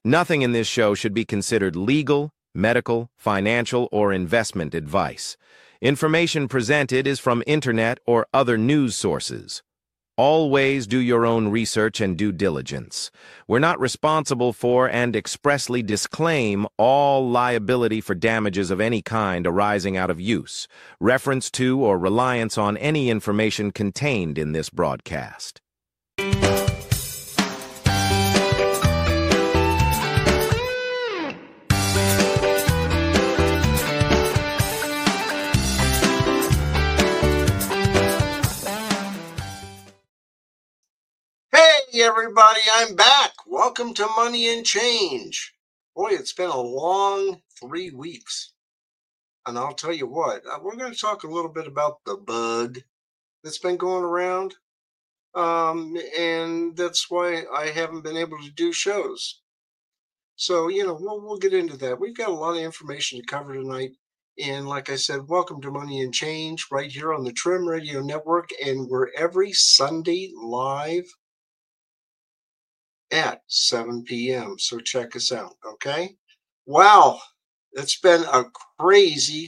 Nothing in this show should be considered legal, medical, financial, or investment advice. Information presented is from internet or other news sources. Always do your own research and due diligence. We're not responsible for and expressly disclaim all liability for damages of any kind arising out of use, reference to, or reliance on any information contained in this broadcast. Hey everybody, I'm back. Welcome to Money and Change. Boy, it's been a long 3 weeks. And I'll tell you what, we're going to talk a little bit about the bug that's been going around. And that's why I haven't been able to do shows. So, we'll get into that. We've got a lot of information to cover tonight. And like I said, welcome to Money and Change right here on the Trim Radio Network. And we're every Sunday live at 7 p.m. So check us out, okay? Wow, it's been a crazy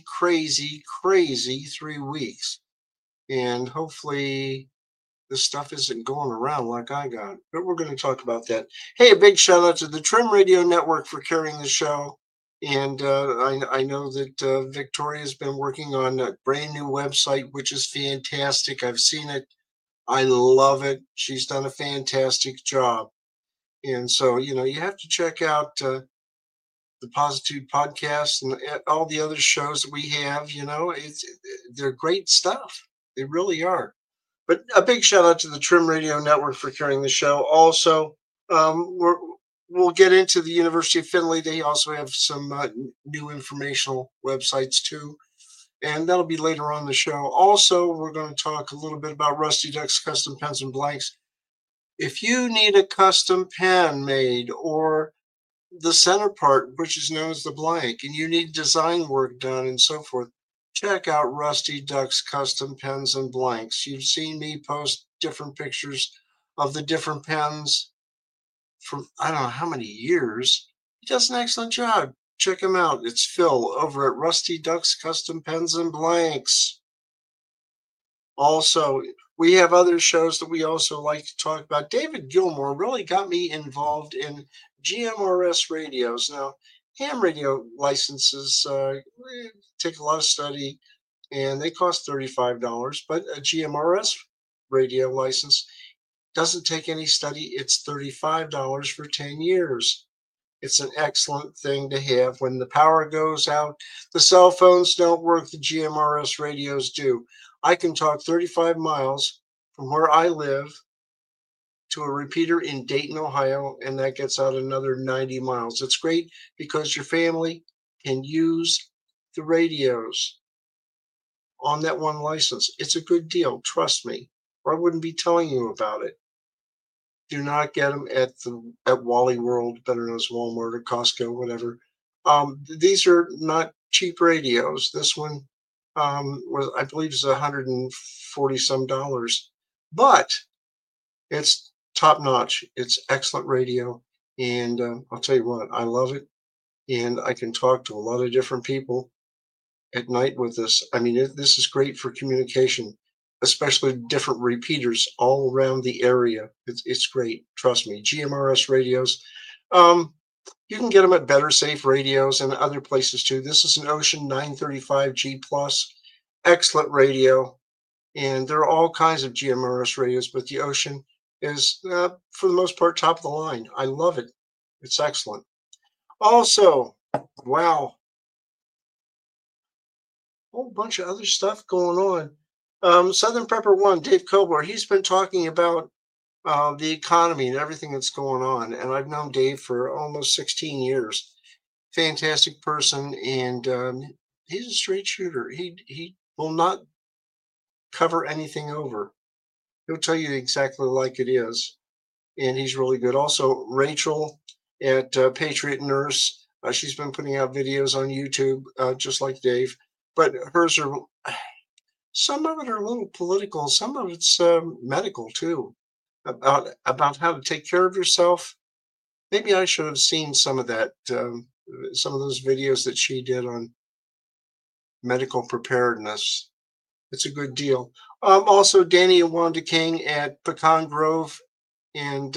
3 weeks. And hopefully this stuff isn't going around like I got. But we're going to talk about that. Hey, a big shout out to the Trim Radio Network for carrying the show. And I know that Victoria's been working on a brand new website, which is fantastic. I've seen it. I love it. She's done a fantastic job. And so, you have to check out the Positude podcast and all the other shows that we have. They're great stuff. They really are. But a big shout out to the Trim Radio Network for carrying the show. Also, we'll get into the University of Findlay. They also have some new informational websites too. And that'll be later on the show. Also, we're going to talk a little bit about Rusty Duck's Custom Pens and Blanks. If you need a custom pen made or the center part, which is known as the blank, and you need design work done and so forth, check out Rusty Duck's Custom Pens and Blanks. You've seen me post different pictures of the different pens from I don't know how many years. He does an excellent job. Check him out. It's Phil over at Rusty Duck's Custom Pens and Blanks. Also, we have other shows that we also like to talk about. David Gilmour really got me involved in GMRS radios. Now, ham radio licenses take a lot of study, and they cost $35. But a GMRS radio license doesn't take any study. It's $35 for 10 years. It's an excellent thing to have. When the power goes out, the cell phones don't work, the GMRS radios do. I can talk 35 miles from where I live to a repeater in Dayton, Ohio, and that gets out another 90 miles. It's great because your family can use the radios on that one license. It's a good deal, trust me, or I wouldn't be telling you about it. Do not get them at Wally World, better known as Walmart or Costco, whatever. These are not cheap radios. This one was, I believe, is $140 some, but it's top notch. It's excellent radio, and I'll tell you what, I love it, and I can talk to a lot of different people at night with this. I mean, this is great for communication, especially different repeaters all around the area. It's great, trust me. GMRS radios. You can get them at Better Safe Radios and other places too. This is an Ocean 935G Plus. Excellent radio. And there are all kinds of GMRS radios, but the Ocean is, for the most part, top of the line. I love it. It's excellent. Also, wow, a whole bunch of other stuff going on. Southern Prepper One, Dave Kobler, he's been talking about the economy and everything that's going on. And I've known Dave for almost 16 years. Fantastic person, and he's a straight shooter. He will not cover anything over. He'll tell you exactly like it is, and he's really good. Also, Rachel at Patriot Nurse, she's been putting out videos on YouTube, just like Dave, but hers are, some of it are a little political, some of it's medical too, about how to take care of yourself Maybe I should have seen some of that, some of those videos that she did on medical preparedness. It's a good deal. Also, Danny and Wanda King at Pecan Grove and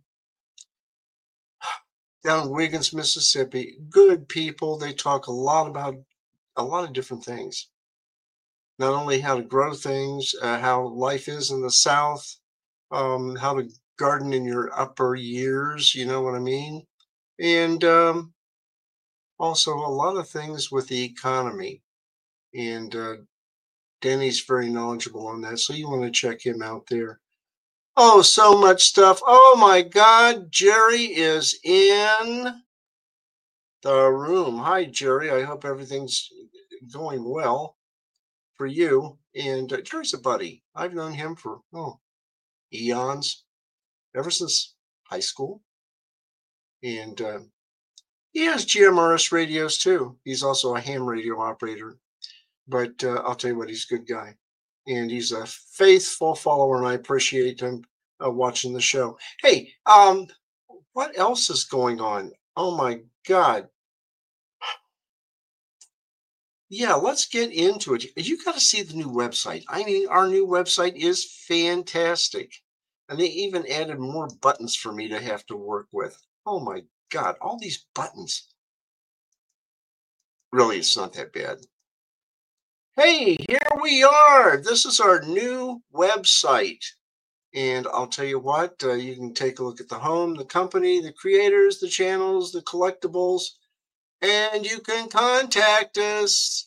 down in Wiggins, Mississippi. Good people. They talk a lot about a lot of different things. Not only how to grow things, how life is in the South, how to garden in your upper years, you know what I mean? And also a lot of things with the economy. And Danny's very knowledgeable on that. So you want to check him out there. Oh, so much stuff. Oh my God, Jerry is in the room. Hi, Jerry. I hope everything's going well for you. And Jerry's a buddy. I've known him for eons, ever since high school. And he has GMRS radios too. He's also a ham radio operator. But I'll tell you what, he's a good guy. And he's a faithful follower, and I appreciate him watching the show. Hey, what else is going on? Oh my God. Yeah, let's get into it. You got to see the new website. I mean, our new website is fantastic. And they even added more buttons for me to have to work with. Oh my God, all these buttons. Really, it's not that bad. Hey, here we are. This is our new website. And I'll tell you what, you can take a look at the home, the company, the creators, the channels, the collectibles, and you can contact us.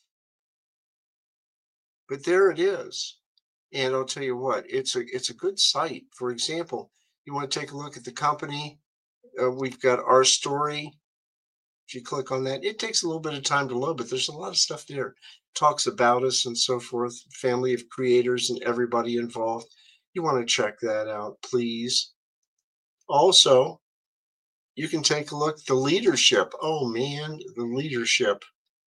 But there it is. And I'll tell you what, it's a good site. For example, you want to take a look at the company. We've got our story. If you click on that, it takes a little bit of time to load, but there's a lot of stuff there. It talks about us and so forth, family of creators and everybody involved. You want to check that out, please. Also, you can take a look at the leadership. Oh man, the leadership.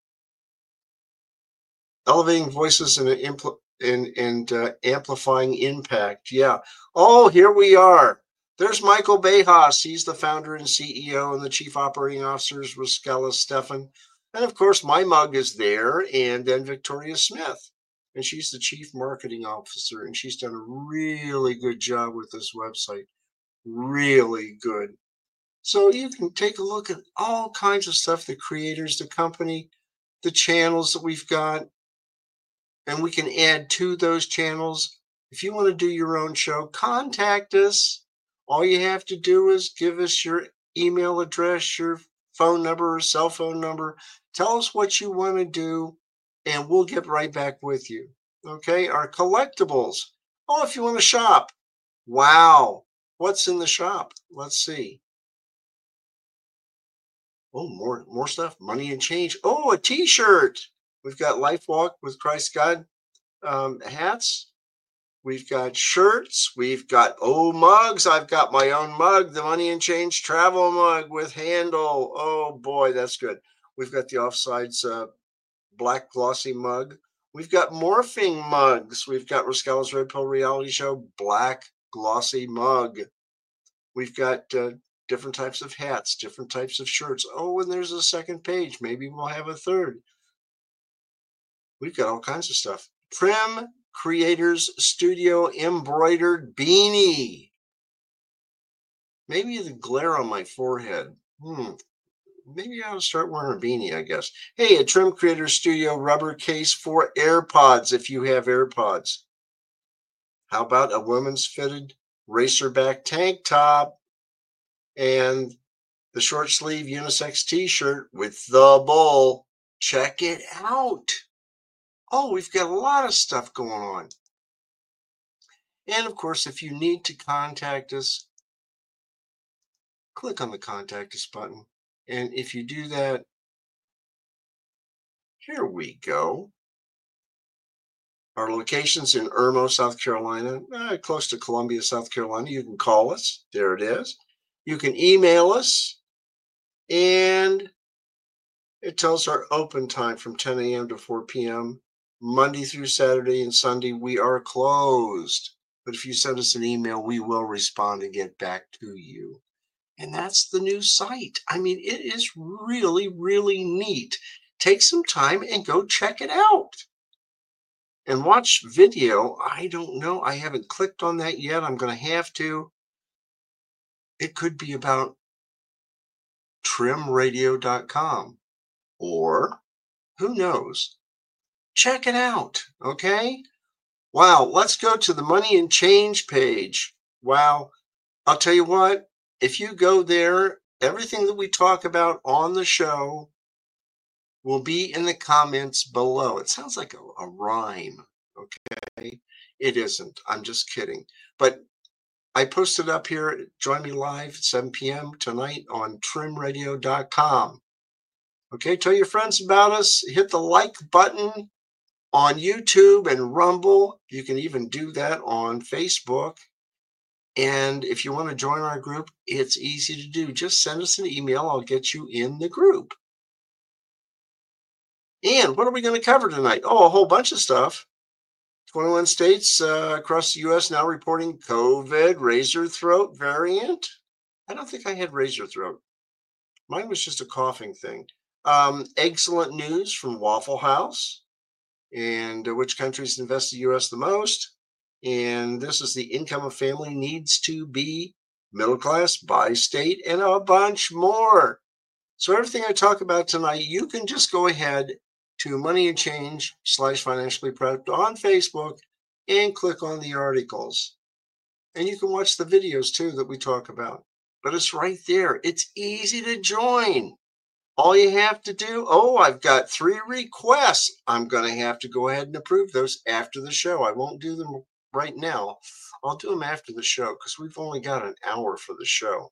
Elevating voices and amplifying impact. Yeah. Oh, here we are. There's Michael Bejas. He's the founder and CEO, and the chief operating officer is Rascala Stefan. And of course, my mug is there, and then Victoria Smith. And she's the chief marketing officer, and she's done a really good job with this website. Really good. So you can take a look at all kinds of stuff, the creators, the company, the channels that we've got, and we can add to those channels. If you want to do your own show, contact us. All you have to do is give us your email address, your phone number, or cell phone number. Tell us what you want to do, and we'll get right back with you. Okay, our collectibles. Oh, if you want to shop. Wow. What's in the shop? Let's see. Oh, more stuff. Money and change. Oh, a T-shirt. We've got Life Walk with Christ God hats. We've got shirts. We've got mugs. I've got my own mug, the Money and Change travel mug with handle. Oh boy, that's good. We've got the Offsides black glossy mug. We've got morphing mugs. We've got Rascala's Red Pill Reality Show black glossy mug. We've got different types of hats, different types of shirts. Oh, and there's a second page. Maybe we'll have a third. We've got all kinds of stuff. Prim Creators Studio embroidered beanie. Maybe the glare on my forehead. Maybe I'll start wearing a beanie, I guess. Hey, a Trim Creators Studio rubber case for AirPods if you have AirPods. How about a women's fitted racerback tank top and the short sleeve unisex t-shirt with the bull? Check it out. Oh, we've got a lot of stuff going on. And of course, if you need to contact us, click on the contact us button. And if you do that, here we go. Our location's in Irmo, South Carolina, close to Columbia, South Carolina. You can call us. There it is. You can email us. And it tells our open time from 10 a.m. to 4 p.m. Monday through Saturday and Sunday, we are closed. But if you send us an email, we will respond and get back to you. And that's the new site. I mean, it is really, really neat. Take some time and go check it out and watch video. I don't know. I haven't clicked on that yet. I'm going to have to. It could be about trimradio.com or who knows? Check it out. Okay. Wow. Let's go to the Money and Change page. Wow. I'll tell you what, if you go there, everything that we talk about on the show will be in the comments below. It sounds like a rhyme. Okay. It isn't. I'm just kidding. But I posted up here. Join me live at 7 p.m. tonight on trimradio.com. Okay. Tell your friends about us. Hit the like button on YouTube and Rumble. You can even do that on Facebook. And if you want to join our group, it's easy to do. Just send us an email. I'll get you in the group. And what are we going to cover tonight? Oh, a whole bunch of stuff. 21 states across the U.S. now reporting COVID razor throat variant. I don't think I had razor throat. Mine was just a coughing thing. Excellent news from Waffle House. And which countries invest the U.S. the most? And this is the income a family needs to be middle class by state and a bunch more. So everything I talk about tonight, you can just go ahead to Money and Change /financially prepped on Facebook and click on the articles. And you can watch the videos too that we talk about. But it's right there. It's easy to join. All you have to do, I've got 3 requests. I'm going to have to go ahead and approve those after the show. I won't do them right now. I'll do them after the show because we've only got an hour for the show.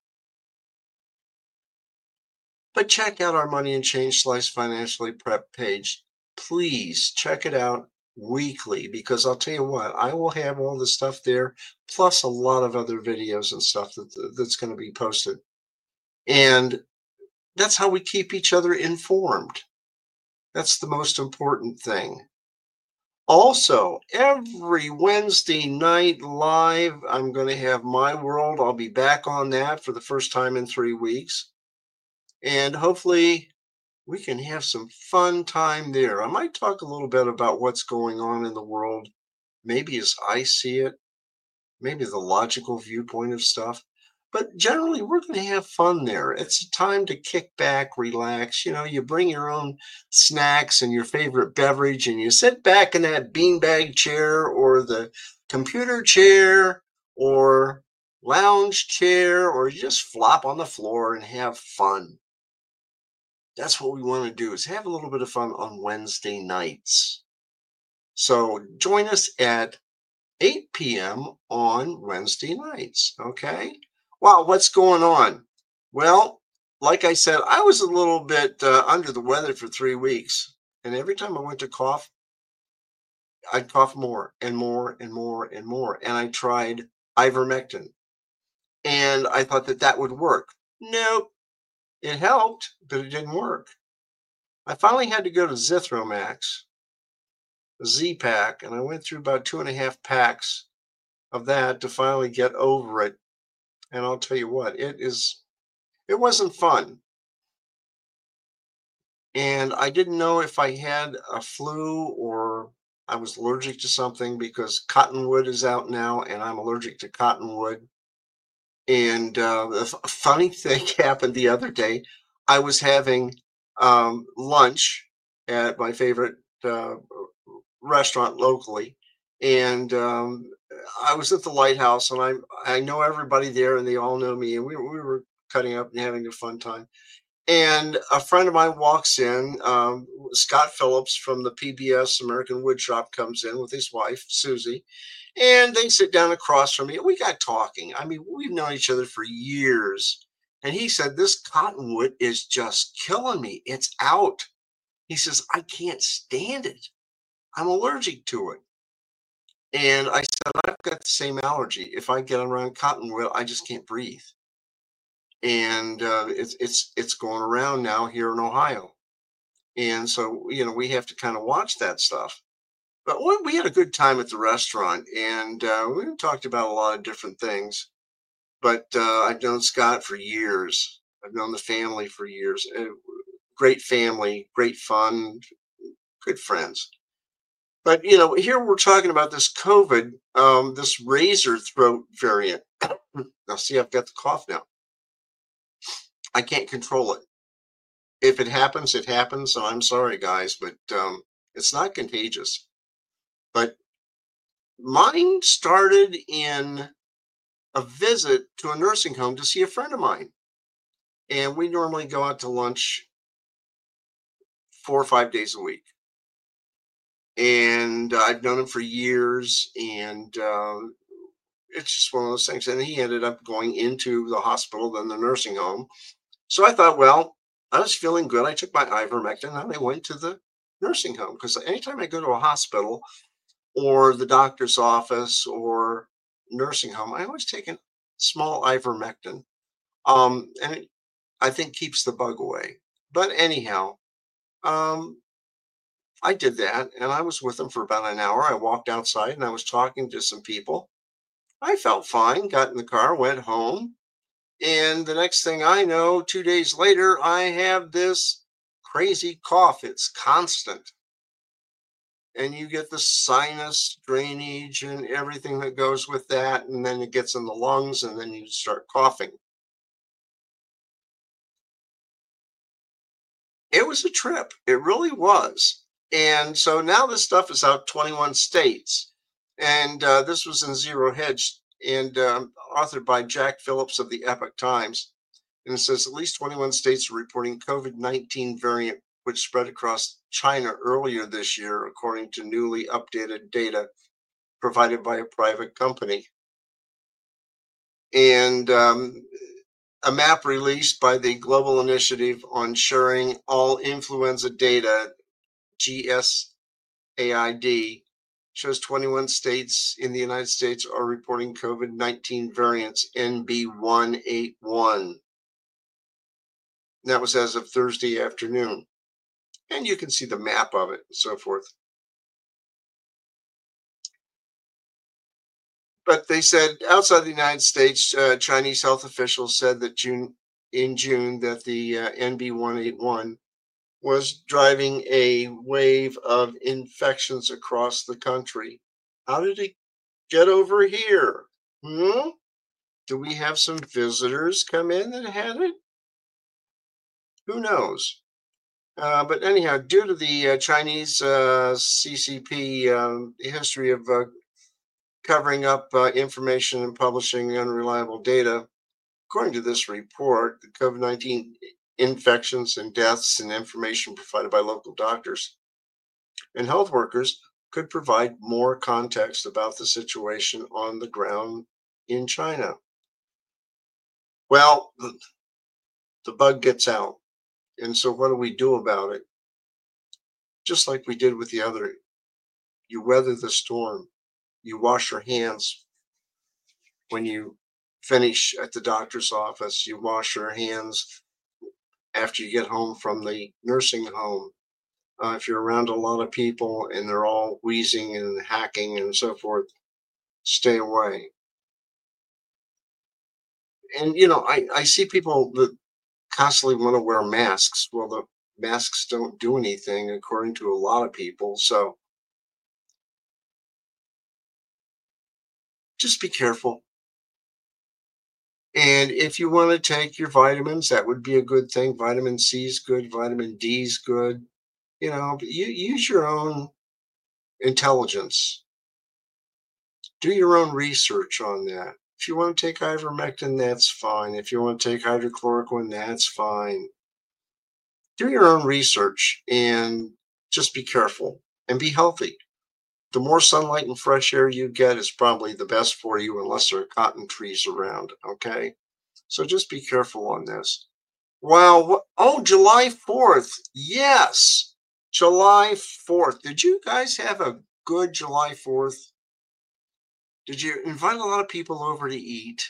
But check out our Money and Change /financially prep page. Please check it out weekly because I'll tell you what, I will have all the stuff there, plus a lot of other videos and stuff that's going to be posted. And that's how we keep each other informed. That's the most important thing. Also, every Wednesday night live, I'm going to have My World. I'll be back on that for the first time in 3 weeks. And hopefully we can have some fun time there. I might talk a little bit about what's going on in the world, maybe as I see it, maybe the logical viewpoint of stuff. But generally, we're going to have fun there. It's a time to kick back, relax. You bring your own snacks and your favorite beverage, and you sit back in that beanbag chair or the computer chair or lounge chair, or you just flop on the floor and have fun. That's what we want to do, is have a little bit of fun on Wednesday nights. So join us at 8 p.m. on Wednesday nights. Okay. Wow, what's going on? Well, like I said, I was a little bit under the weather for 3 weeks. And every time I went to cough, I'd cough more and more and more and more. And I tried ivermectin. And I thought that would work. Nope. It helped, but it didn't work. I finally had to go to Zithromax, Z-Pack, and I went through about 2.5 packs of that to finally get over it. And I'll tell you what, it wasn't fun. And I didn't know if I had a flu or I was allergic to something because cottonwood is out now and I'm allergic to cottonwood. And a funny thing happened the other day. I was having lunch at my favorite restaurant locally. And I was at the Lighthouse, and I know everybody there, and they all know me. And we were cutting up and having a fun time. And a friend of mine walks in. Scott Phillips from the PBS American Woodshop comes in with his wife, Susie, and they sit down across from me. And we got talking. I mean, we've known each other for years. And he said, "This cottonwood is just killing me. It's out." He says, "I can't stand it. I'm allergic to it." And I said, "I've got the same allergy. If I get around cottonwood, I just can't breathe." And it's going around now here in Ohio. And so, we have to kind of watch that stuff. But we had a good time at the restaurant, and we talked about a lot of different things. But I've known Scott for years. I've known the family for years. Great family, great fun, good friends. But here we're talking about this COVID, this razor throat variant. Now, see, I've got the cough now. I can't control it. If it happens, it happens. So I'm sorry, guys, but it's not contagious. But mine started in a visit to a nursing home to see a friend of mine. And we normally go out to lunch 4 or 5 days a week. And I've known him for years. And it's just one of those things. And he ended up going into the hospital, then the nursing home. So I thought, well, I was feeling good. I took my ivermectin and I went to the nursing home because anytime I go to a hospital or the doctor's office or nursing home, I always take a small ivermectin. And it, I think keeps the bug away. But anyhow, um, I did that and I was with him for about an hour. I walked outside and I was talking to some people. I felt fine, got in the car, went home. And the next thing I know, 2 days later, I have this crazy cough. It's constant. And you get the sinus drainage and everything that goes with that. And then it gets in the lungs and then you start coughing. It was a trip. It really was. And so now this stuff is out 21 states. And this was in Zero Hedge and authored by Jack Phillips of the Epoch Times. And it says at least 21 states are reporting COVID-19 variant, which spread across China earlier this year, according to newly updated data provided by a private company. And a map released by the Global Initiative on Sharing All Influenza Data, GSAID, shows 21 states in the United States are reporting COVID-19 variants NB181. That was as of Thursday afternoon. And you can see the map of it and so forth. But they said outside the United States, Chinese health officials said that in June that the NB181 was driving a wave of infections across the country. How did it get over here? Hmm? Do we have some visitors come in that had it? Who knows? But anyhow, due to the Chinese CCP history of covering up information and publishing unreliable data, according to this report, the COVID-19 infections and deaths and information provided by local doctors and health workers could provide more context about the situation on the ground in China. Well, the bug gets out. And so what do we do about it? Just like we did with the other, you weather the storm. You wash your hands when you finish at the doctor's office. You wash your hands after you get home from the nursing home. If you're around a lot of people and they're all wheezing and hacking and so forth, stay away. And, I see people that constantly want to wear masks. Well, the masks don't do anything, according to a lot of people. So just be careful. And if you want to take your vitamins, that would be a good thing. Vitamin C is good, vitamin D is good. But you use your own intelligence. Do your own research on that. If you want to take ivermectin, that's fine. If you want to take hydrochloroquine, that's fine. Do your own research and just be careful and be healthy. The more sunlight and fresh air you get is probably the best for you, unless there are cotton trees around. Okay. So just be careful on this. Wow. Oh, July 4th. Yes. July 4th. Did you guys have a good July 4th? Did you invite a lot of people over to eat?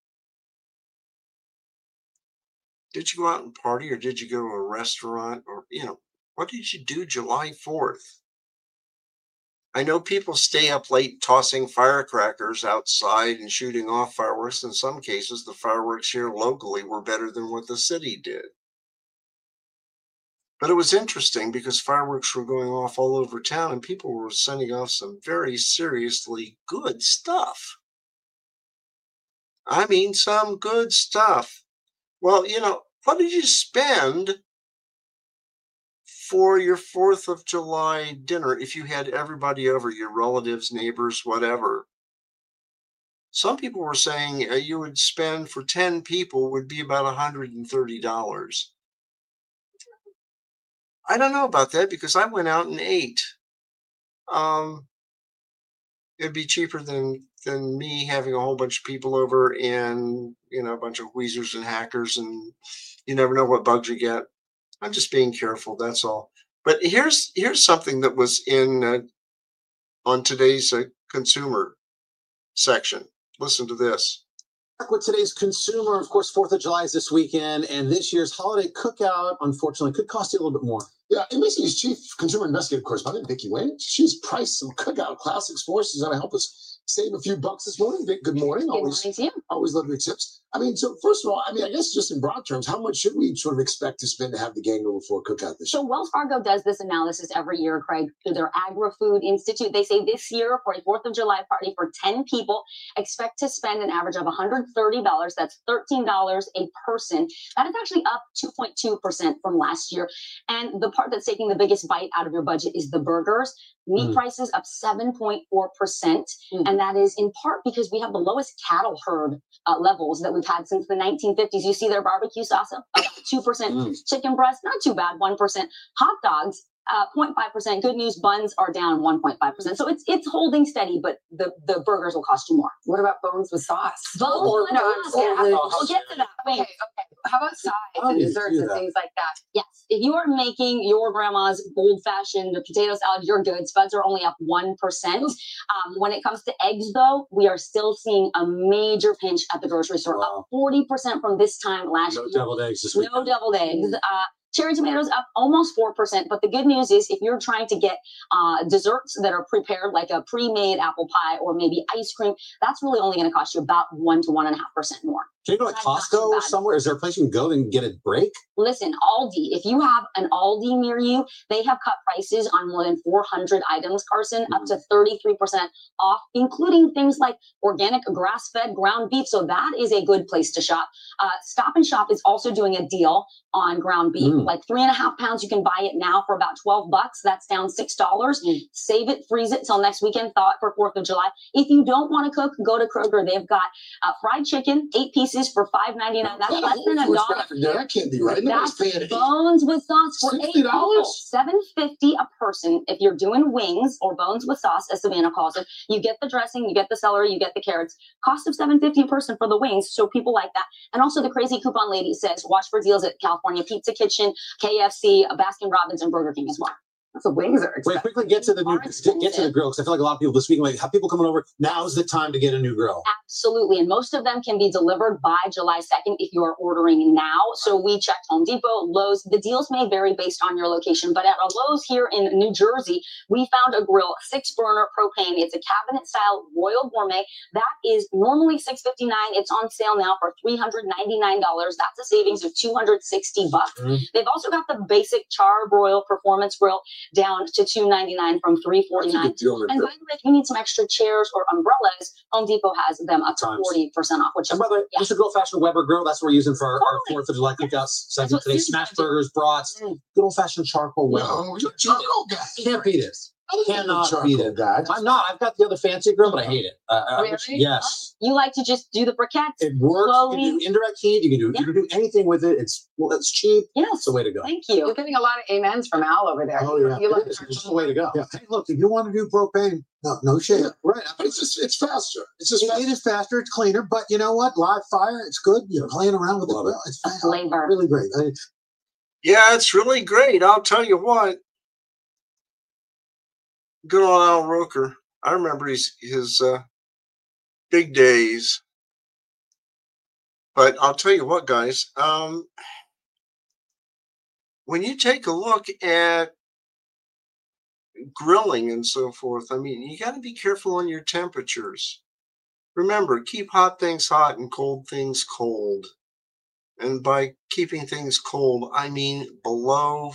Did you go out and party or did you go to a restaurant or, what did you do July 4th? I know people stay up late tossing firecrackers outside and shooting off fireworks. In some cases, the fireworks here locally were better than what the city did. But it was interesting because fireworks were going off all over town and people were sending off some very seriously good stuff. I mean, some good stuff. Well, what did you spend for your 4th of July dinner if you had everybody over, your relatives, neighbors, whatever? Some people were saying you would spend for 10 people would be about $130. I don't know about that because I went out and ate. Um, it'd be cheaper than me having a whole bunch of people over and a bunch of wheezers and hackers, and you never know what bugs you get. I'm just being careful, that's all. But here's something that was in on today's consumer section. Listen to this. With today's consumer, of course, 4th of July is this weekend, and this year's holiday cookout, unfortunately, could cost you a little bit more. Yeah, NBC's chief consumer investigative correspondent, Vicki Wayne, she's priced some cookout classics for us. She's going to help us save a few bucks this morning. Vic, good morning. Good morning to you. Always love your tips. I mean, so first of all, I guess just in broad terms, how much should we sort of expect to spend to have the gang over for a cookout this year? So Wells Fargo does this analysis every year, Craig, through their Agri-Food Institute. They say this year for a 4th of July party for 10 people, expect to spend an average of $130. That's $13 a person. That is actually up 2.2% from last year. And the part that's taking the biggest bite out of your budget is the burgers. Meat prices up 7.4%. And that is in part because we have the lowest cattle herd levels that we've had since the 1950s. You see their barbecue sauce up 2%. Chicken breast, not too bad, 1%. Hot dogs, 0.5%. Good news, buns are down 1.5%. So it's holding steady, but the burgers will cost you more. What about bones with sauce? Bones with sauce. We'll get to that. Wait. Okay. How about sides and desserts and things like that? Yes. If you are making your grandma's old-fashioned potato salad, you're good. Spuds are only up 1%. When it comes to eggs, though, we are still seeing a major pinch at the grocery store, up 40% from this time last year. No deviled eggs this week. No deviled eggs. Cherry tomatoes up almost 4%. But the good news is if you're trying to get desserts that are prepared, like a pre-made apple pie or maybe ice cream, that's really only going to cost you about 1 to 1.5% more. Can you go to Costco or somewhere? Is there a place you can go and get a break? Listen, Aldi, if you have an Aldi near you, they have cut prices on more than 400 items, Carson, up to 33% off, including things like organic grass-fed ground beef. So that is a good place to shop. Stop and Shop is also doing a deal on ground beef. Like 3.5 pounds, you can buy it now for about $12. That's down $6. Save it, freeze it till next weekend, thaw it for 4th of July. If you don't want to cook, go to Kroger. They've got fried chicken, 8 pieces for $5.99. That's less than $1. That can't be right. That's bones with sauce for $8. $7.50 a person. If you're doing wings or bones with sauce, as Savannah calls it, you get the dressing, you get the celery, you get the carrots. Cost of $7.50 a person for the wings. So people like that. And also the crazy coupon lady says, watch for deals at California Pizza Kitchen, KFC, Baskin Robbins, and Burger King as well. The wings are expensive. Wait, quickly get to the grill, because I feel like a lot of people this week have people coming over. Now's the time to get a new grill. Absolutely. And most of them can be delivered by July 2nd if you are ordering now. So we checked Home Depot, Lowe's. The deals may vary based on your location, but at a Lowe's here in New Jersey, we found a grill, 6-burner propane. It's a cabinet style Royal Gourmet. That is normally $659. It's on sale now for $399. That's a savings of $260. They've also got the basic Char-Broil Performance Grill down to $299 from $349. And by the way, if you need some extra chairs or umbrellas, Home Depot has them up to 40% off. Which and by the way, just a good old-fashioned Weber grill. That's what we're using for our 4th of July cookouts segment today. Smash burgers, brats, good old-fashioned charcoal Weber. No, you're a charcoal guy. Can't beat it. Cannot beat it. Guy. I'm not. I've got the other fancy grill, but I hate it. Really? Yes. You like to just do the briquettes? It works. Slowly. You can do indirect heat. You can do anything with it. It's cheap. Yes. It's the way to go. Thank you. You're getting a lot of amens from Al over there. Oh, yeah. You like It's just the way to go. Yeah. Hey, look, if you want to do propane, no shit. Right. But it's faster. It's just It is faster. It's cleaner. But you know what? Live fire. It's good. You're playing around with the grill. It's fast. Flavor. Really great. Yeah, it's really great. I'll tell you what. Good old Al Roker. I remember his big days. But I'll tell you what, guys. When you take a look at grilling and so forth. I mean, you got to be careful on your temperatures. Remember, keep hot things hot and cold things cold. And by keeping things cold, I mean below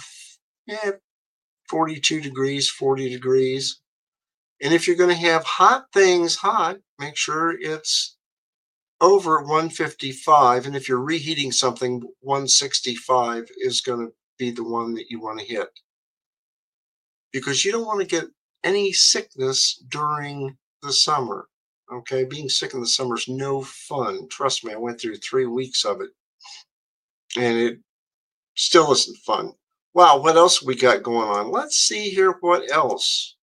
42 degrees, 40 degrees. And if you're going to have hot things hot, make sure it's over 155. And if you're reheating something, 165 is going to be the one that you want to hit. Because you don't want to get any sickness during the summer. Okay, being sick in the summer is no fun. Trust me, I went through 3 weeks of it. And it still isn't fun. Wow, what else we got going on? Let's see here what else.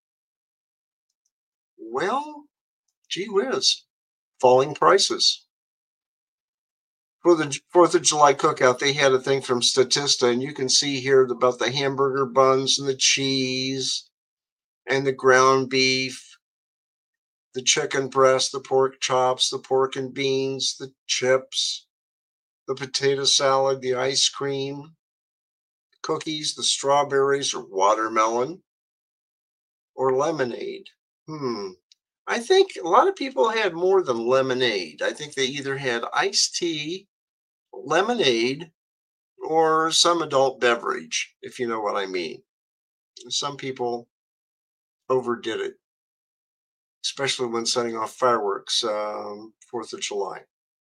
Well, gee whiz, falling prices. For the 4th of July cookout, they had a thing from Statista, and you can see here about the hamburger buns and the cheese and the ground beef, the chicken breast, the pork chops, the pork and beans, the chips, the potato salad, the ice cream, cookies, the strawberries or watermelon, or lemonade. I think a lot of people had more than lemonade. I think they either had iced tea, lemonade, or some adult beverage, if you know what I mean. Some people overdid it, especially when setting off fireworks 4th of July.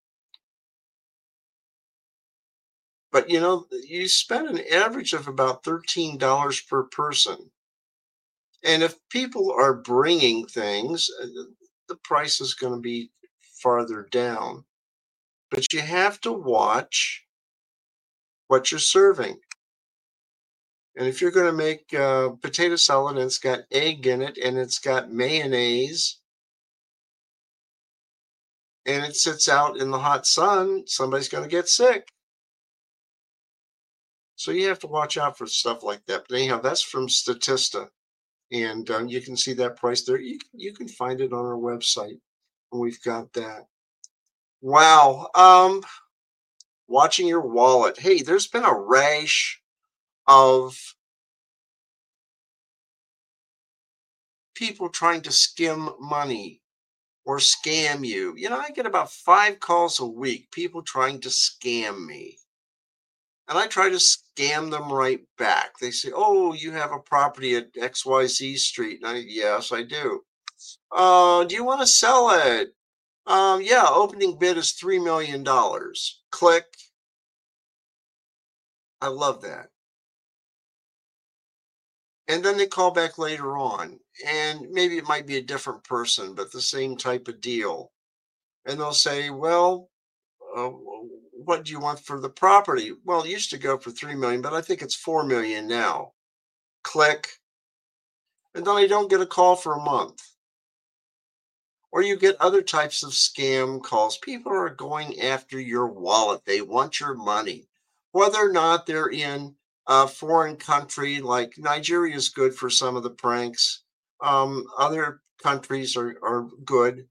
But, you know, you spend an average of about $13 per person. And if people are bringing things, the price is going to be farther down. But you have to watch what you're serving. And if you're going to make potato salad and it's got egg in it and it's got mayonnaise and it sits out in the hot sun, somebody's going to get sick. So you have to watch out for stuff like that. But anyhow, that's from Statista. And you can see that price there. You can find it on our website. And we've got that. Wow. Watching your wallet. Hey, there's been a rash of people trying to skim money or scam you. You know, I get about 5 calls a week, people trying to scam me. And I try to scam them right back. They say, oh, you have a property at XYZ Street. And yes, I do. Do you want to sell it? Yeah, opening bid is $3 million. Click. I love that. And then they call back later on. And maybe it might be a different person, but the same type of deal. And they'll say, well, what do you want for the property? Well, it used to go for $3 million, but I think it's $4 million now. Click. And then I don't get a call for a month. Or you get other types of scam calls. People are going after your wallet. They want your money. Whether or not they're in a foreign country, like Nigeria is good for some of the pranks. Other countries are good.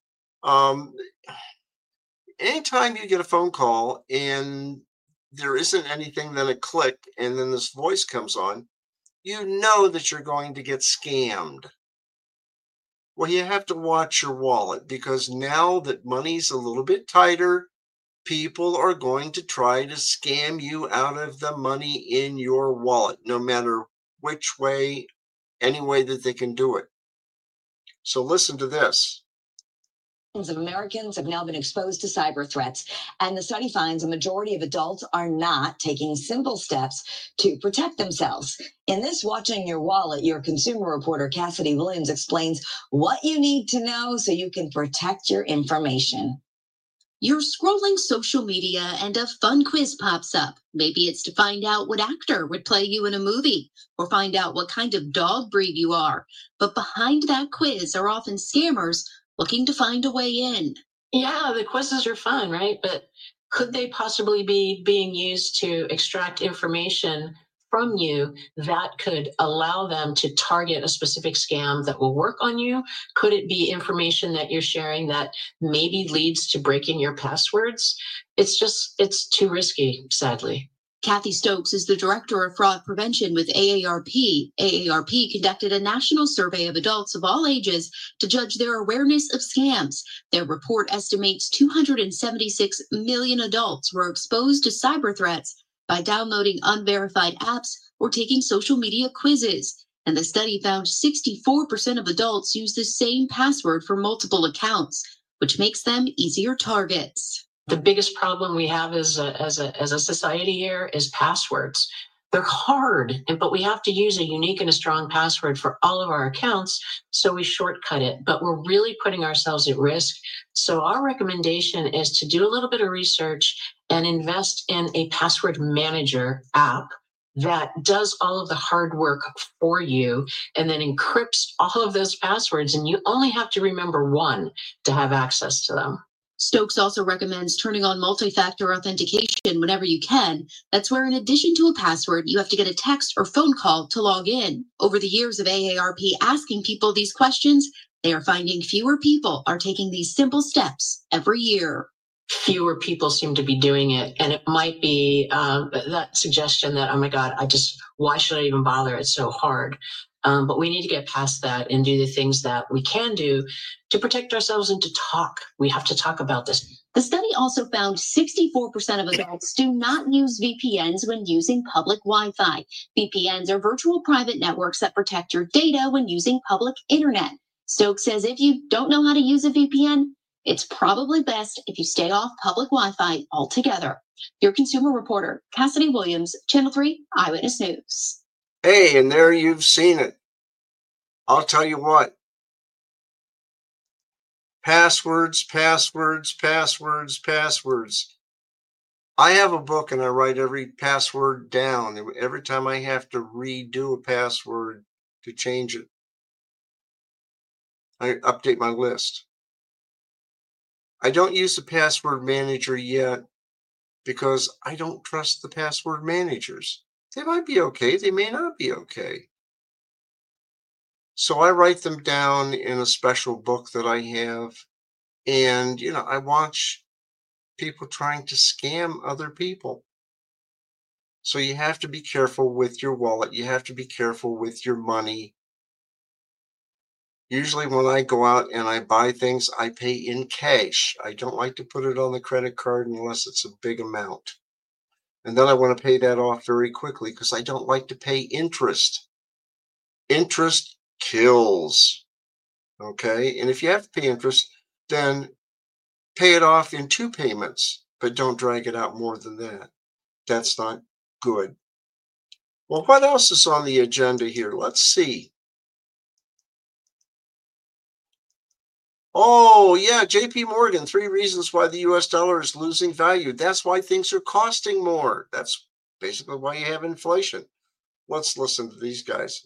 Anytime you get a phone call and there isn't anything, then a click, and then this voice comes on, you know that you're going to get scammed. Well, you have to watch your wallet, because now that money's a little bit tighter, people are going to try to scam you out of the money in your wallet, no matter which way, any way that they can do it. So listen to this. Of Americans have now been exposed to cyber threats, and the study finds a majority of adults are not taking simple steps to protect themselves. In this Watching Your Wallet, your consumer reporter Cassidy Williams explains what you need to know so you can protect your information. You're scrolling social media and a fun quiz pops up. Maybe it's to find out what actor would play you in a movie or find out what kind of dog breed you are. But behind that quiz are often scammers looking to find a way in. Yeah, the quizzes are fun, right? But could they possibly be being used to extract information from you that could allow them to target a specific scam that will work on you? Could it be information that you're sharing that maybe leads to breaking your passwords? It's too risky, sadly. Kathy Stokes is the director of fraud prevention with AARP. AARP conducted a national survey of adults of all ages to judge their awareness of scams. Their report estimates 276 million adults were exposed to cyber threats by downloading unverified apps or taking social media quizzes. And the study found 64% of adults use the same password for multiple accounts, which makes them easier targets. The biggest problem we have as a society here is passwords. They're hard, but we have to use a unique and a strong password for all of our accounts, so we shortcut it. But we're really putting ourselves at risk. So our recommendation is to do a little bit of research and invest in a password manager app that does all of the hard work for you and then encrypts all of those passwords, and you only have to remember one to have access to them. Stokes also recommends turning on multi-factor authentication whenever you can. That's where, in addition to a password, you have to get a text or phone call to log in. Over the years of AARP asking people these questions, they are finding fewer people are taking these simple steps every year. Fewer people seem to be doing it. And it might be that suggestion that, oh my God, why should I even bother? It's so hard. But we need to get past that and do the things that we can do to protect ourselves and to talk. We have to talk about this. The study also found 64% of adults do not use VPNs when using public Wi-Fi. VPNs are virtual private networks that protect your data when using public internet. Stokes says if you don't know how to use a VPN, it's probably best if you stay off public Wi-Fi altogether. Your consumer reporter, Cassidy Williams, Channel 3 Eyewitness News. Hey, and there you've seen it. I'll tell you what. Passwords, passwords, passwords, passwords. I have a book and I write every password down. Every time I have to redo a password to change it, I update my list. I don't use the password manager yet because I don't trust the password managers. They might be okay. They may not be okay. So I write them down in a special book that I have. And, I watch people trying to scam other people. So you have to be careful with your wallet. You have to be careful with your money. Usually when I go out and I buy things, I pay in cash. I don't like to put it on the credit card unless it's a big amount. And then I want to pay that off very quickly because I don't like to pay interest. Interest kills. Okay? And if you have to pay interest, then pay it off in 2 payments, but don't drag it out more than that. That's not good. Well, what else is on the agenda here? Let's see. Oh, yeah, JP Morgan, 3 reasons why the US dollar is losing value. That's why things are costing more. That's basically why you have inflation. Let's listen to these guys.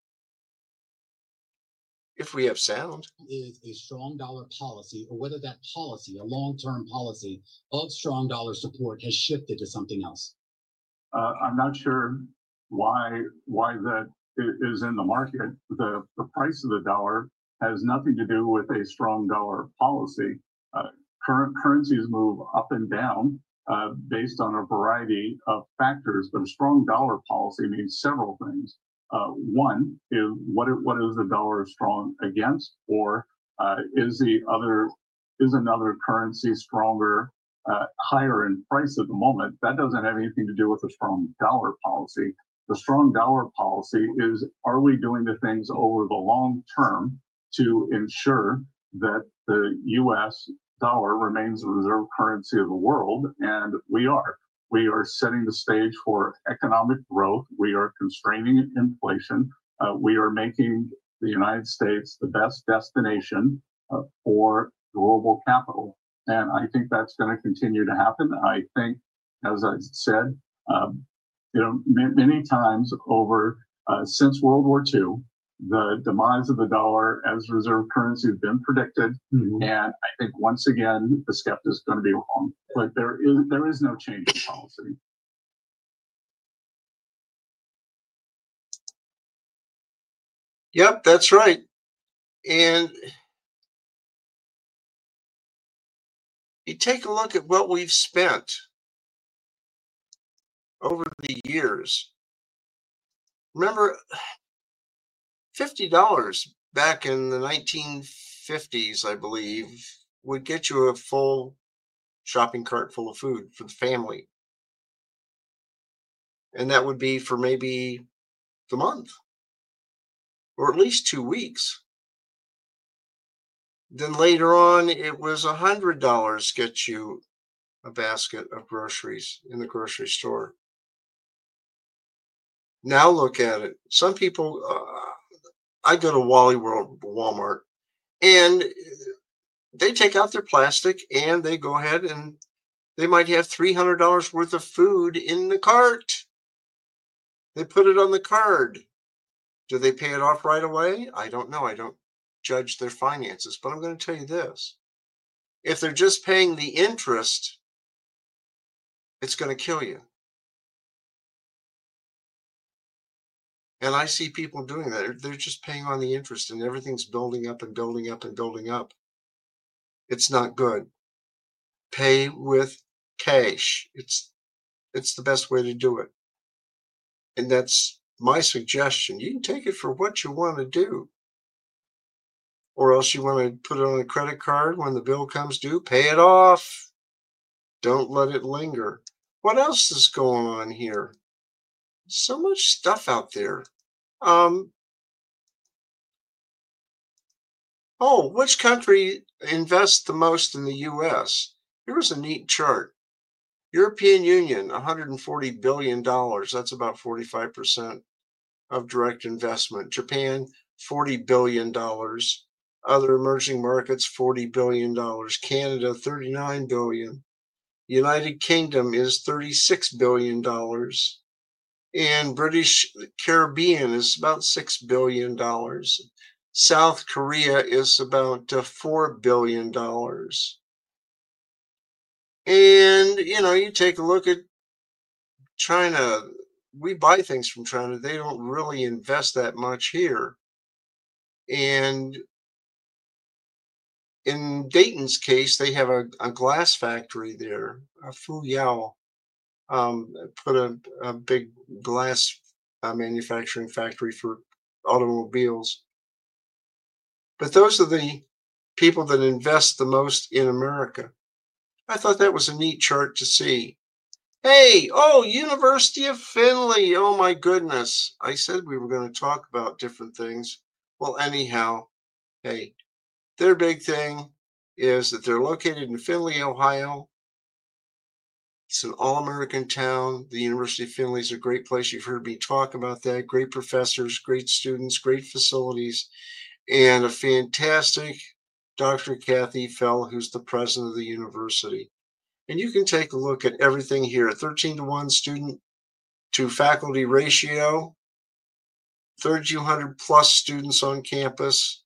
If we have sound. Is a strong dollar policy, or whether that policy, a long-term policy of strong dollar support, has shifted to something else? I'm not sure why that is in the market. The price of the dollar has nothing to do with a strong dollar policy. Current currencies move up and down based on a variety of factors, but a strong dollar policy means several things. One is what is the dollar strong against, or is another currency stronger, higher in price at the moment? That doesn't have anything to do with a strong dollar policy. The strong dollar policy is, are we doing the things over the long term to ensure that the U.S. dollar remains the reserve currency of the world? And we are. We are setting the stage for economic growth. We are constraining inflation. We are making the United States the best destination for global capital. And I think that's going to continue to happen. I think, as I said, many times over since World War II, the demise of the dollar as reserve currency has been predicted. Mm-hmm. And I think once again, the skeptic is going to be wrong. But there is no change in policy. Yep, that's right. And you take a look at what we've spent over the years. Remember, $50 back in the 1950s, I believe, would get you a full shopping cart full of food for the family. And that would be for maybe the month, or at least 2 weeks. Then later on, it was $100 get you a basket of groceries in the grocery store. Now look at it. Some people, I go to Wally World, Walmart, and they take out their plastic and they go ahead and they might have $300 worth of food in the cart. They put it on the card. Do they pay it off right away? I don't know. I don't judge their finances, but I'm going to tell you this. If they're just paying the interest, it's going to kill you. And I see people doing that. They're just paying on the interest and everything's building up and building up and building up. It's not good. Pay with cash. It's the best way to do it. And that's my suggestion. You can take it for what you want to do. Or else you want to put it on a credit card when the bill comes due, pay it off. Don't let it linger. What else is going on here? So much stuff out there. Which country invests the most in the U.S.? Here's a neat chart. European Union, $140 billion. That's about 45% of direct investment. Japan, $40 billion. Other emerging markets, $40 billion. Canada, $39 billion. United Kingdom is $36 billion. And British Caribbean is about $6 billion. South Korea is about $4 billion. And, you take a look at China. We buy things from China. They don't really invest that much here. And in Dayton's case, they have a glass factory there, a Fuyao. Put a big glass manufacturing factory for automobiles. But those are the people that invest the most in America. I thought that was a neat chart to see. Hey, University of Findlay. Oh my goodness. I said we were going to talk about different things. Well, anyhow, hey, their big thing is that they're located in Findlay, Ohio. It's an all-American town. The University of Findlay is a great place. You've heard me talk about that. Great professors, great students, great facilities, and a fantastic Dr. Kathy Fell, who's the president of the university. And you can take a look at everything here. 13-to-1 student to faculty ratio, 3,200 plus students on campus,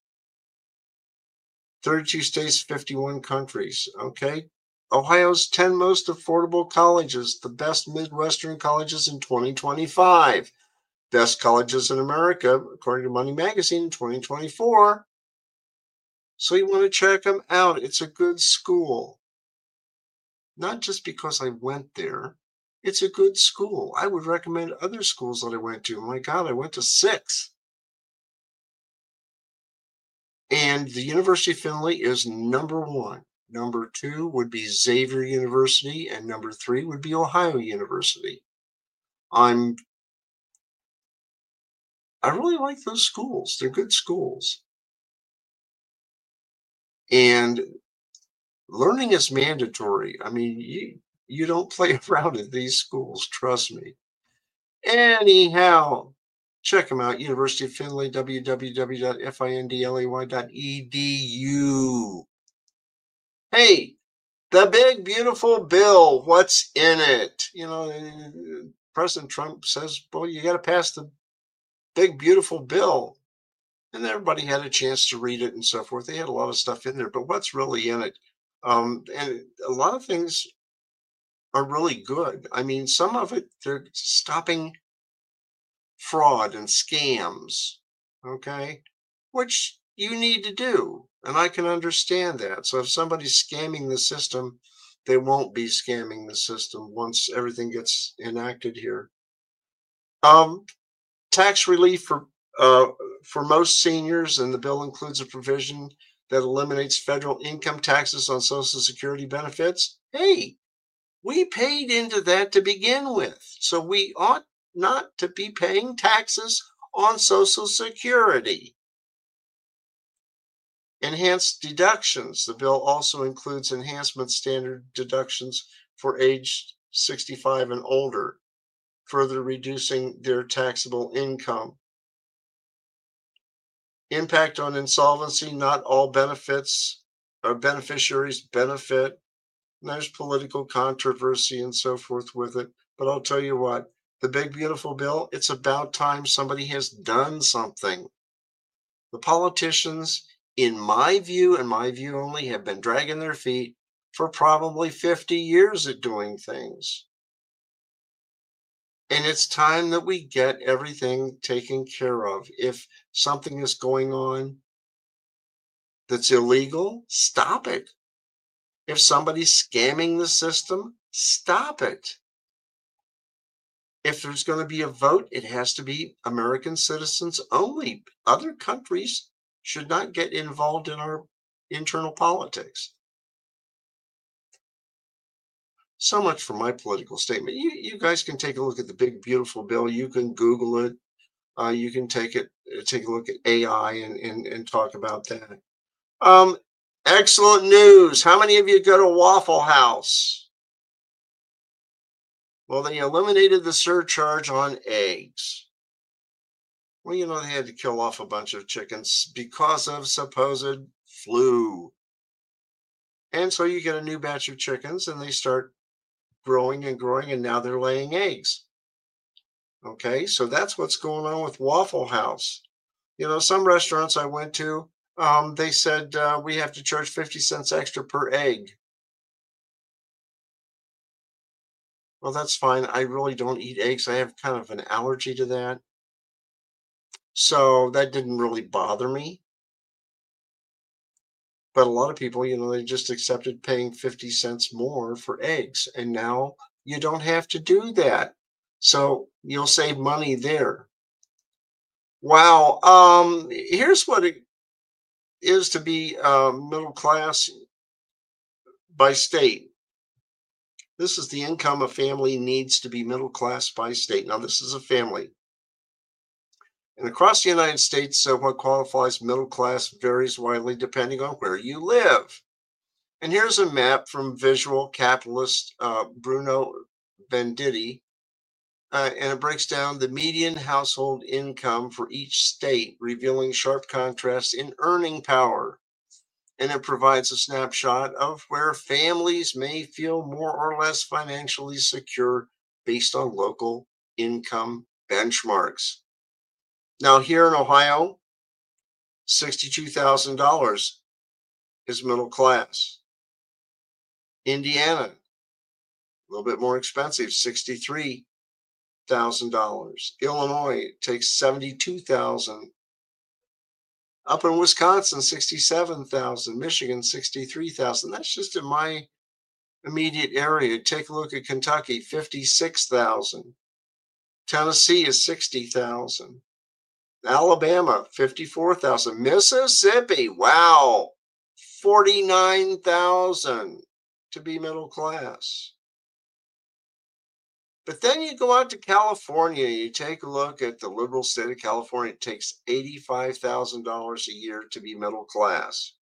32 states, 51 countries. Okay. Ohio's 10 most affordable colleges, the best Midwestern colleges in 2025. Best colleges in America, according to Money Magazine, in 2024. So you want to check them out. It's a good school. Not just because I went there. It's a good school. I would recommend other schools that I went to. My God, I went to 6. And the University of Findlay is number 1. Number 2 would be Xavier University, and number 3 would be Ohio University. I really like those schools. They're good schools. And learning is mandatory. I mean, you don't play around at these schools, trust me. Anyhow, check them out. University of Findlay, www.findlay.edu. Hey, the big, beautiful bill, what's in it? President Trump says, well, you got to pass the big, beautiful bill. And everybody had a chance to read it and so forth. They had a lot of stuff in there, but what's really in it? And a lot of things are really good. I mean, some of it, they're stopping fraud and scams, okay, which you need to do. And I can understand that. So if somebody's scamming the system, they won't be scamming the system once everything gets enacted here. Tax relief for most seniors, and the bill includes a provision that eliminates federal income taxes on Social Security benefits. Hey, we paid into that to begin with, so we ought not to be paying taxes on Social Security. Enhanced deductions. The bill also includes enhancement standard deductions for age 65 and older, further reducing their taxable income. Impact on insolvency. Not all benefits or beneficiaries benefit. There's political controversy and so forth with it. But I'll tell you what, the big beautiful bill, it's about time somebody has done something. The politicians, in my view, and my view only, have been dragging their feet for probably 50 years at doing things. And it's time that we get everything taken care of. If something is going on that's illegal, stop it. If somebody's scamming the system, stop it. If there's going to be a vote, it has to be American citizens only. Other countries should not get involved in our internal politics. So much for my political statement. You guys can take a look at the big beautiful bill. You can Google it. You can take a look at AI and talk about that. Excellent news. How many of you go to Waffle House? Well, they eliminated the surcharge on eggs. Well, you know, they had to kill off a bunch of chickens because of supposed flu. And so you get a new batch of chickens and they start growing and growing, and now they're laying eggs. Okay, so that's what's going on with Waffle House. You know, some restaurants I went to, they said we have to charge 50 cents extra per egg. Well, that's fine. I really don't eat eggs. I have kind of an allergy to that. So that didn't really bother me. But a lot of people, you know, they just accepted paying 50 cents more for eggs. And now you don't have to do that. So you'll save money there. Wow. Here's what it is to be middle class by state. This is the income a family needs to be middle class by state. Now, this is a family. And across the United States, what qualifies middle class varies widely depending on where you live. And here's a map from visual capitalist Bruno Venditti. And it breaks down the median household income for each state, revealing sharp contrast in earning power. And it provides a snapshot of where families may feel more or less financially secure based on local income benchmarks. Now, here in Ohio, $62,000 is middle class. Indiana, a little bit more expensive, $63,000. Illinois takes $72,000. Up in Wisconsin, $67,000. Michigan, $63,000. That's just in my immediate area. Take a look at Kentucky, $56,000. Tennessee is $60,000. Alabama, $54,000. Mississippi, wow, $49,000 to be middle class. But then you go out to California, you take a look at the liberal state of California, it takes $85,000 a year to be middle class.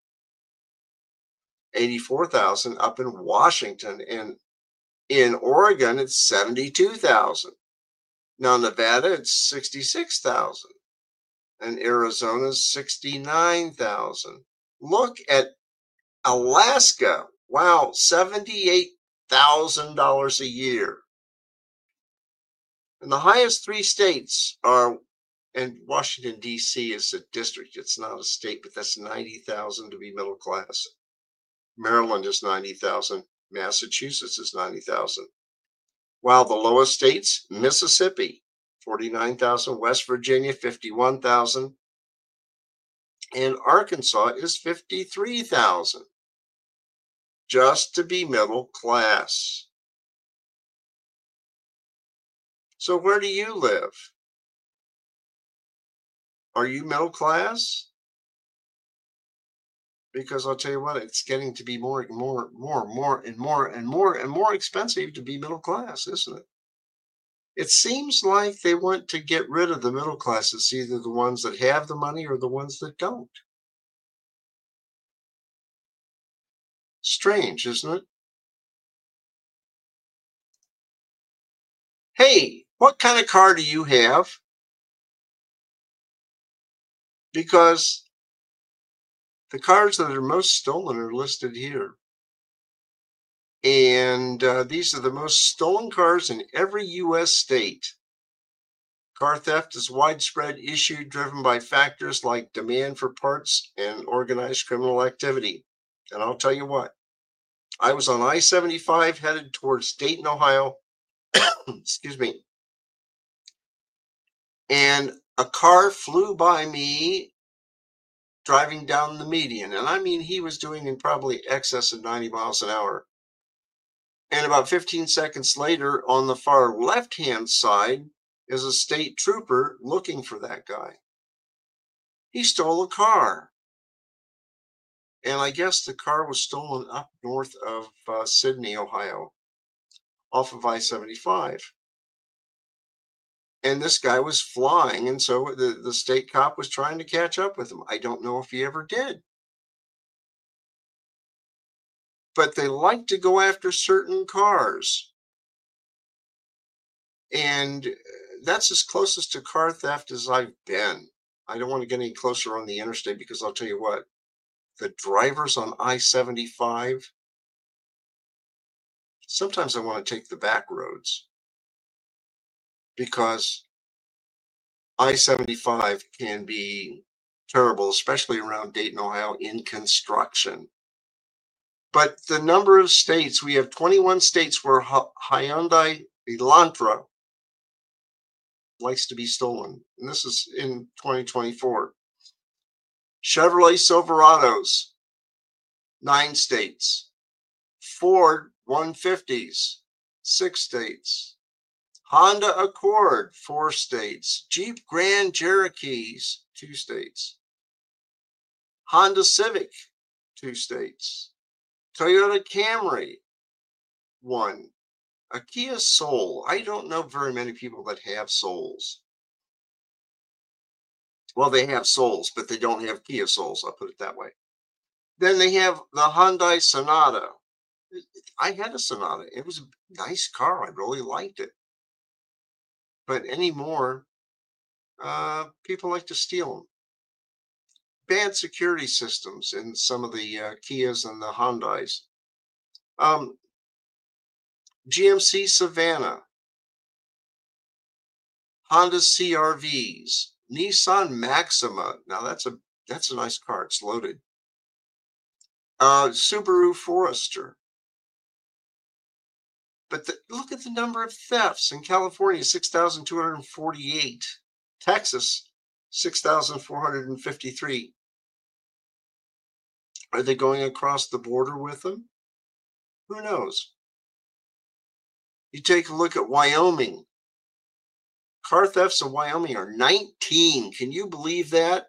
$84,000 up in Washington, and in Oregon, it's $72,000. Now, Nevada, it's $66,000. And Arizona's $69,000. Look at Alaska. Wow, $78,000 a year. And the highest three states are, and Washington, D.C. is a district. It's not a state, but that's $90,000 to be middle class. Maryland is $90,000. Massachusetts is $90,000. While the lowest states, Mississippi, $49,000, West Virginia, $51,000, and Arkansas is $53,000. just to be middle class. So where do you live? Are you middle class? Because I'll tell you what, it's getting to be more and more expensive to be middle class, isn't it? It seems like they want to get rid of the middle class. It's either the ones that have the money or the ones that don't. Strange, isn't it? Hey, what kind of car do you have? Because the cars that are most stolen are listed here. And these are the most stolen cars in every U.S. state. Car theft is widespread issue driven by factors like demand for parts and organized criminal activity. And I'll tell you what, I was on I-75 headed towards Dayton, Ohio, excuse me, and a car flew by me driving down the median. And I mean, he was doing in probably excess of 90 miles an hour. And about 15 seconds later, on the far left-hand side, is a state trooper looking for that guy. He stole a car. And I guess the car was stolen up north of Sydney, Ohio, off of I-75. And this guy was flying, and so the state cop was trying to catch up with him. I don't know if he ever did. But they like to go after certain cars. And that's as closest to car theft as I've been. I don't want to get any closer on the interstate because I'll tell you what, the drivers on I-75, sometimes I want to take the back roads because I-75 can be terrible, especially around Dayton, Ohio, in construction. But the number of states, we have 21 states where Hyundai Elantra likes to be stolen. And this is in 2024. Chevrolet Silverados, 9 states. Ford 150s, 6 states. Honda Accord, 4 states. Jeep Grand Cherokees, 2 states. Honda Civic, 2 states. Toyota Camry, 1. A Kia Soul. I don't know very many people that have Souls. Well, they have Souls, but they don't have Kia Souls. I'll put it that way. Then they have the Hyundai Sonata. I had a Sonata. It was a nice car. I really liked it. But anymore, people like to steal them. Bad security systems in some of the Kias and the Hyundais. GMC Savannah, Honda CR-Vs, Nissan Maxima. Now that's a nice car. It's loaded. Subaru Forester. But look at the number of thefts in California: 6,248. Texas, 6,453. Are they going across the border with them? Who knows? You take a look at Wyoming. Car thefts in Wyoming are 19. Can you believe that?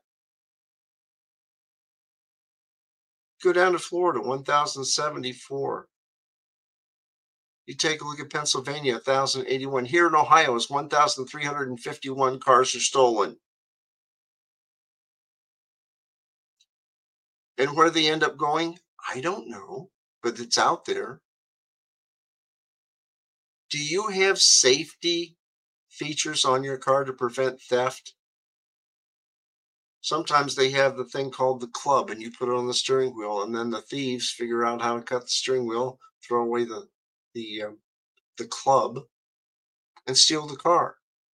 Go down to Florida, 1,074. You take a look at Pennsylvania, 1,081. Here in Ohio is 1,351 cars are stolen. And where they end up going, I don't know, but it's out there. Do you have safety features on your car to prevent theft? Sometimes they have the thing called the club, and you put it on the steering wheel, and then the thieves figure out how to cut the steering wheel, throw away the club, and steal the car.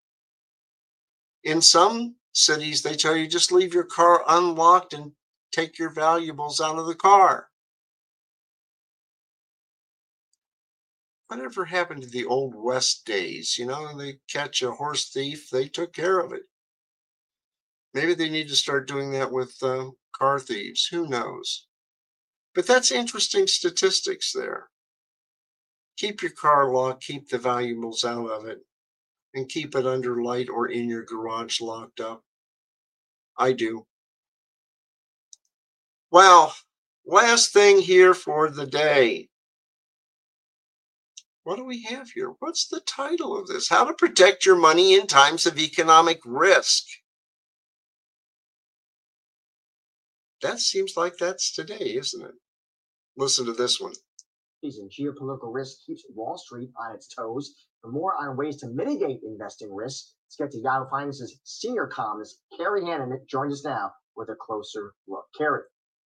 In some cities, they tell you just leave your car unlocked and take your valuables out of the car. Whatever happened to the old West days? You know, they catch a horse thief, they took care of it. Maybe they need to start doing that with car thieves. Who knows? But that's interesting statistics there. Keep your car locked, keep the valuables out of it, and keep it under light or in your garage locked up. I do. Well, last thing here for the day. What do we have here? What's the title of this? How to protect your money in times of economic risk. That seems like that's today, isn't it? Listen to this one. And geopolitical risk keeps Wall Street on its toes. For more on ways to mitigate investing risk, let's get to Yahoo Finance's senior columnist, Carrie Hannon, joins us now with a closer look. Carrie.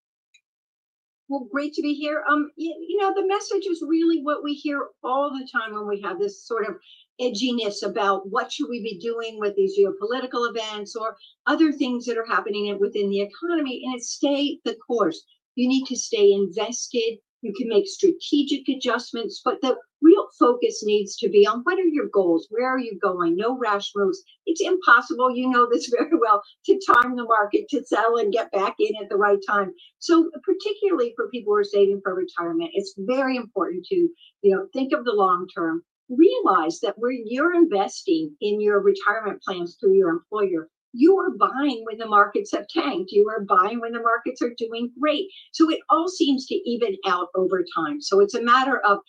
Well, great to be here. The message is really what we hear all the time when we have this sort of edginess about what should we be doing with these geopolitical events or other things that are happening within the economy, and it's stay the course. You need to stay invested. You can make strategic adjustments, but the real focus needs to be on what are your goals? Where are you going? No rash moves. It's impossible, you know this very well, to time the market to sell and get back in at the right time. So particularly for people who are saving for retirement, it's very important to, think of the long term. Realize that where you're investing in your retirement plans through your employer, you are buying when the markets have tanked. You are buying when the markets are doing great. So it all seems to even out over time. So it's a matter of,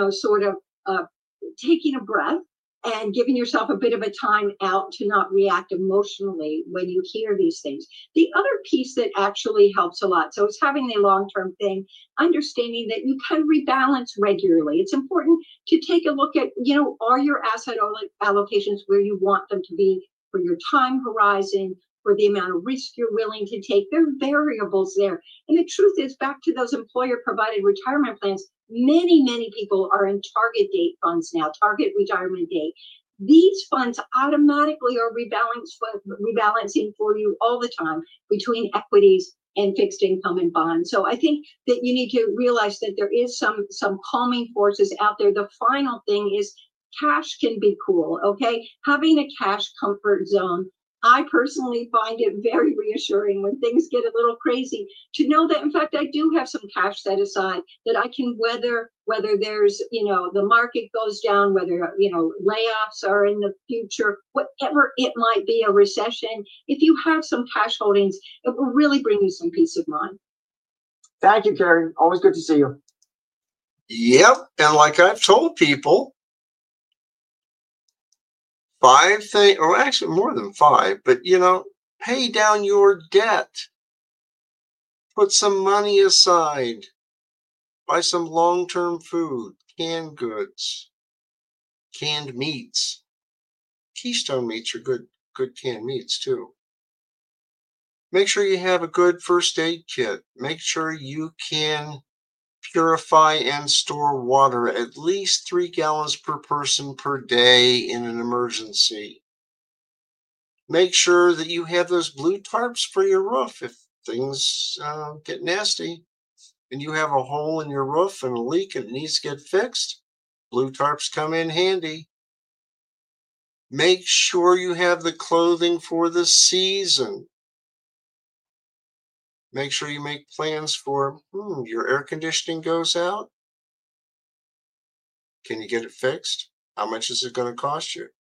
taking a breath and giving yourself a bit of a time out to not react emotionally when you hear these things. The other piece that actually helps a lot, so it's having a long-term thing, understanding that you can rebalance regularly. It's important to take a look at, are your asset allocations where you want them to be for your time horizon, for the amount of risk you're willing to take. There are variables there. And the truth is, back to those employer-provided retirement plans, many people are in target date funds now, target retirement date. These funds automatically are rebalancing for you all the time between equities and fixed income and bonds. So I think that you need to realize that there is some calming forces out there. The final thing is cash can be cool, okay? Having a cash comfort zone. I personally find it very reassuring when things get a little crazy to know that, in fact, I do have some cash set aside that I can weather, whether there's, the market goes down, whether, layoffs are in the future, whatever it might be, a recession. If you have some cash holdings, it will really bring you some peace of mind. Thank you, Karen. Always good to see you. Yep. And like I've told people, 5 things, or actually more than 5, but pay down your debt. Put some money aside. Buy some long-term food, canned goods, canned meats. Keystone meats are good canned meats too. Make sure you have a good first aid kit. Make sure you can purify and store water, at least 3 gallons per person per day in an emergency. Make sure that you have those blue tarps for your roof if things get nasty and you have a hole in your roof and a leak and it needs to get fixed. Blue tarps come in handy. Make sure you have the clothing for the season. Make sure you make plans for your air conditioning goes out. Can you get it fixed? How much is it going to cost you?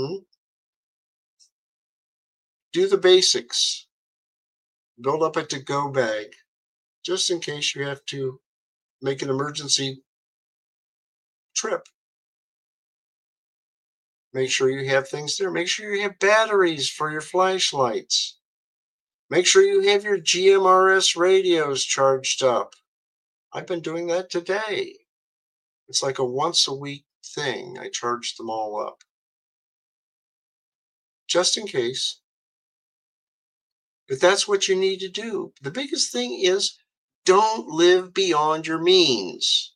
Do the basics. Build up a to-go bag just in case you have to make an emergency trip. Make sure you have things there. Make sure you have batteries for your flashlights. Make sure you have your GMRS radios charged up. I've been doing that today. It's like a once a week thing. I charge them all up. Just in case. But that's what you need to do. The biggest thing is don't live beyond your means.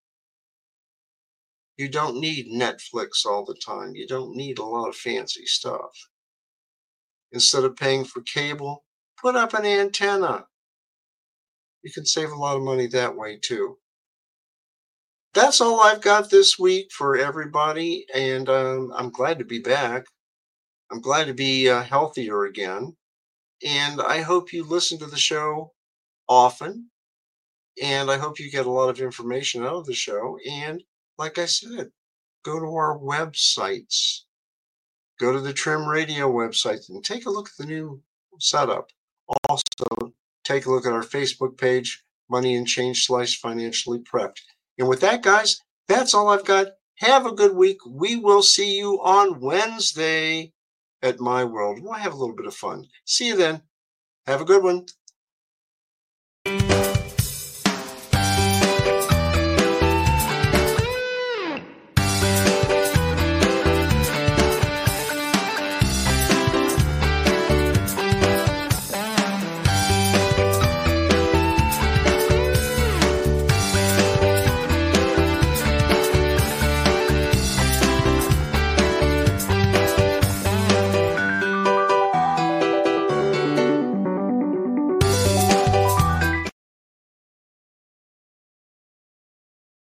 You don't need Netflix all the time. You don't need a lot of fancy stuff. Instead of paying for cable, put up an antenna. You can save a lot of money that way too. That's all I've got this week for everybody, and I'm glad to be back. I'm glad to be healthier again, and I hope you listen to the show often. And I hope you get a lot of information out of the show. And like I said, go to our websites. Go to the Trim Radio website and take a look at the new setup. Also, take a look at our Facebook page, Money and Change / Financially Prepped. And with that, guys, that's all I've got. Have a good week. We will see you on Wednesday at My World. We'll have a little bit of fun. See you then. Have a good one.